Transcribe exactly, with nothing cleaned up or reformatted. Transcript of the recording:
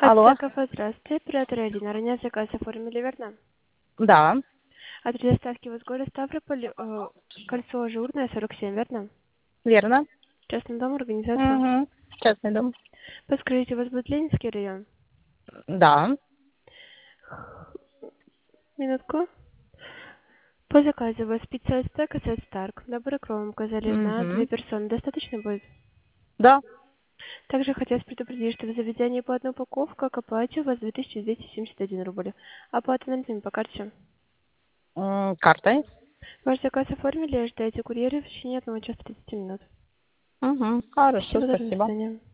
Алло. Кафе, здравствуйте. Оператор один. Ранее заказ оформили, верно? Да, Адрес доставки в города Ставрополь, э, кольцо Ажурное, сорок семь, верно? верно. Частный дом, организация. Угу. Частный дом. Подскажите, у вас будет Ленинский район? Да. Минутку. По заказу у вас пицца Астек, Сет Старк. Набор икром указали на две Угу. персоны. Достаточно будет? Да. Также хотелось предупредить, что в заведении по одной упаковке к оплате у вас две тысячи двести семьдесят один рубль. Оплата наличными по карте. М, Картой. Ваш заказ оформили, ожидаете курьера в течение одного часа тридцати минут. Угу. Хорошо, Всего доброго, до спасибо. свидания.